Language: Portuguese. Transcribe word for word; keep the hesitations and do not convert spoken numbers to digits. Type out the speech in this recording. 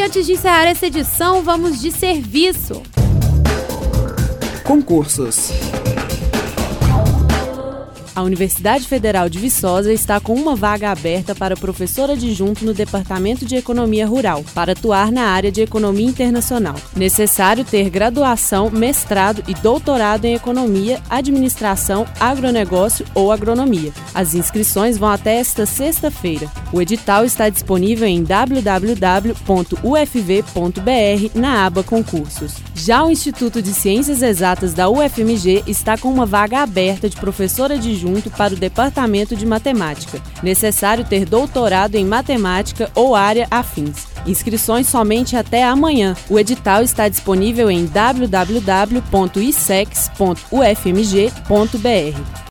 antes de encerrar essa edição, vamos de serviço. Concursos. A Universidade Federal de Viçosa está com uma vaga aberta para professor adjunto no Departamento de Economia Rural, para atuar na área de Economia Internacional. Necessário ter graduação, mestrado e doutorado em Economia, Administração, Agronegócio ou Agronomia. As inscrições vão até esta sexta-feira. O edital está disponível em w w w ponto u f v ponto b r na aba Concursos. Já o Instituto de Ciências Exatas da U F M G está com uma vaga aberta de professor adjunto para o Departamento de Matemática. Necessário ter doutorado em Matemática ou área afins. Inscrições somente até amanhã. O edital está disponível em w w w ponto i sex ponto u f m g ponto b r.